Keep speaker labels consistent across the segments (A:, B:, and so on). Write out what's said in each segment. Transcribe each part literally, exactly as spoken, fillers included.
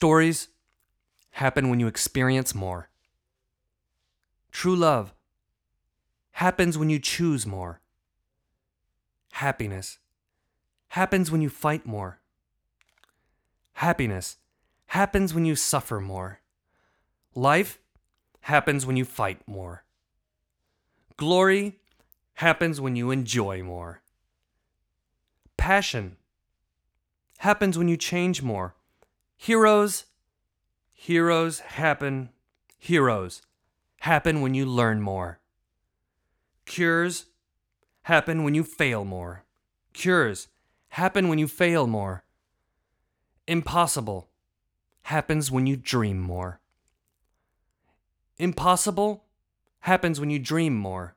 A: Stories happen when you experience more. True love happens when you choose more. Happiness happens when you fight more. Happiness happens when you suffer more. Life happens when you fight more. Glory happens when you enjoy more. Passion happens when you change more. Heroes, heroes happen, heroes happen when you learn more. Cures happen when you fail more. Cures happen when you fail more. Impossible happens when you dream more. Impossible happens when you dream more.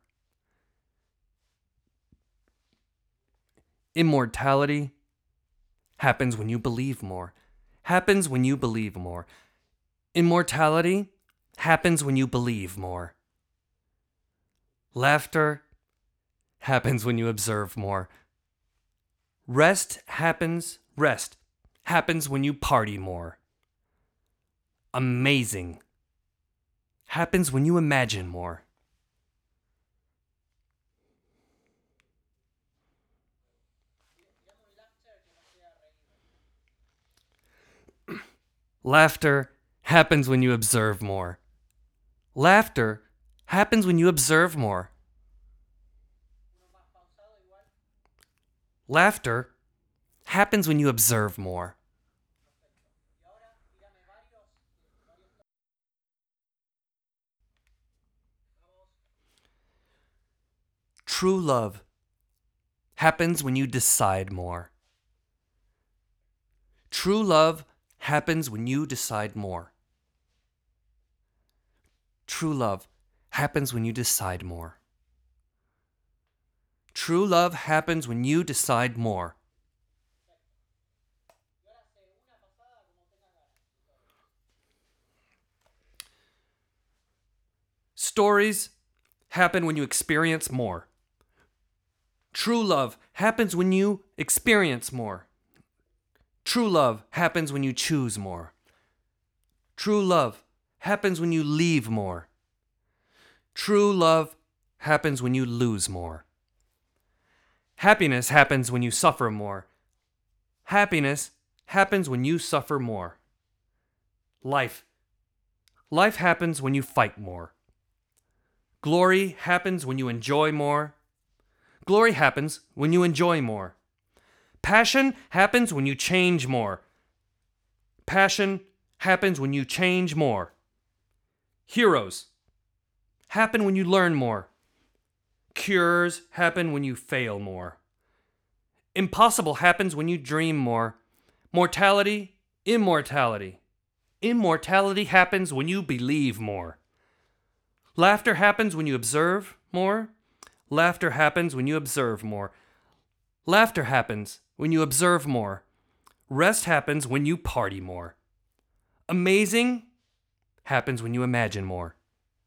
A: Immortality happens when you believe more. Happens when you believe more. Immortality happens when you believe more. Laughter happens when you observe more. Rest happens, rest happens when you party more. Amazing happens when you imagine more. Laughter happens when you observe more. Laughter happens when you observe more. Laughter happens when you observe more. True love happens when you decide more. True love happens when you decide more. True love happens when you decide more. True love happens when you decide more. Stories happen when you experience more. True love happens when you experience more. True love happens when you choose more. True love happens when you leave more. True love happens when you lose more. Happiness happens when you suffer more. Happiness happens when you suffer more. Life. Life happens when you fight more. Glory happens when you enjoy more. Glory happens when you enjoy more. Passion happens when you change more. Passion happens when you change more. Heroes happen when you learn more. Cures happen when you fail more. Impossible happens when you dream more. Mortality, immortality. Immortality happens when you believe more. Laughter happens when you observe more. Laughter happens when you observe more. Laughter happens when you observe more. Rest happens when you party more. Amazing happens when you imagine more.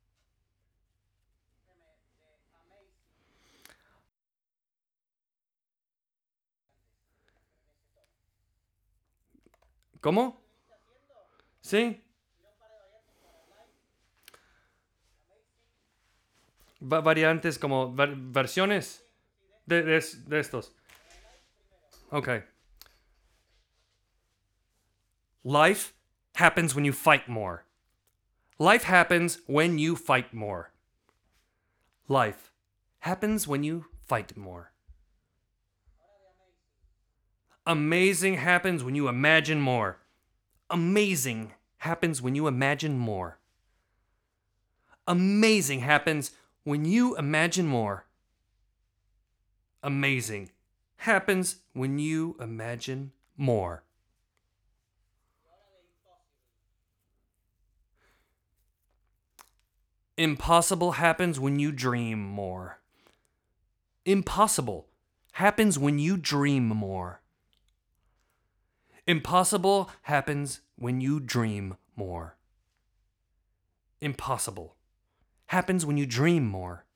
A: ¿Cómo? Sí. Va- variantes como ver- versiones de, de, de estos. Okay. Life happens when you fight more. Life happens when you fight more. Life happens when you fight more. Amazing happens when you imagine more. Amazing happens when you imagine more. Amazing happens when you imagine more. Amazing happens when you imagine more. Impossible happens when you dream more. Impossible happens when you dream more. Impossible happens when you dream more. Impossible happens when you dream more.